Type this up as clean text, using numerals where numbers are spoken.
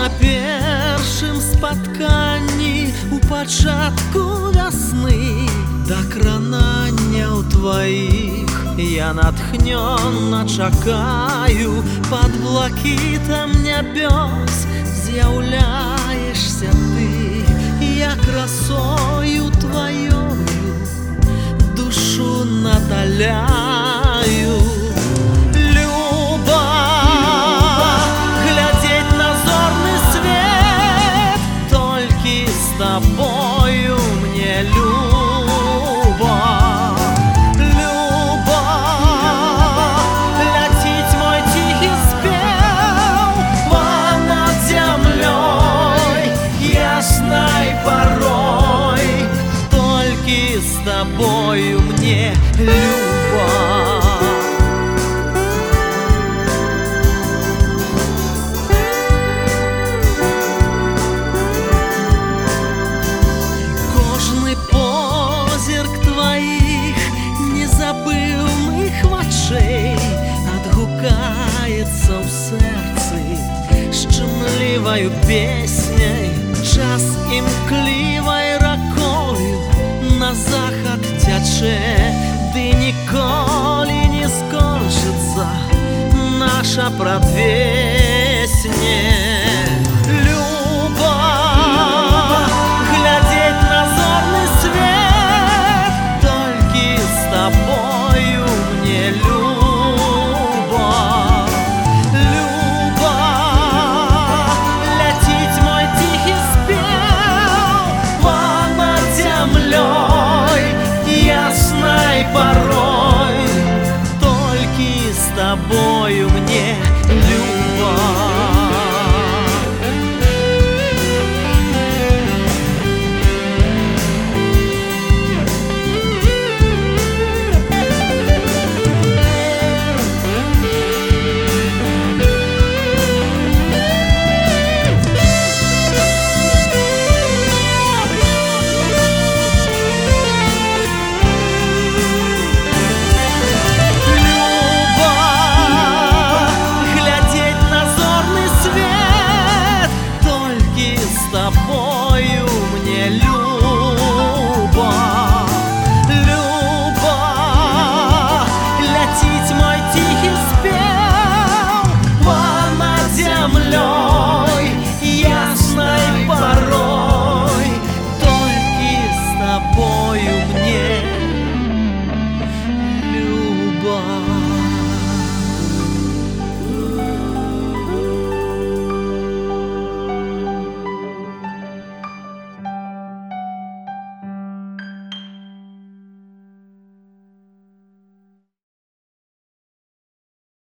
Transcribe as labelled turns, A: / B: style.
A: на першым спатканні у пачатку вясны. Да крананняў тваіх я натхнённа чакаю, пад блакітам нябёс з'яўляешся ты. Я красою твоёю душу наталяю. Люба, глядзець на зорны свет, толькі з табою мне люба. Люба, ляціць мой ціхі спеў понад зямлёй яснай порой, толькі з табою мне люба. Кожны позірк тваіх незабыўных вачэй адгукаецца ў сэрцы шчымліваю песняй. Час імклівай ракою на захад цячэ, ды ніколі не скончыцца наша прадвесне.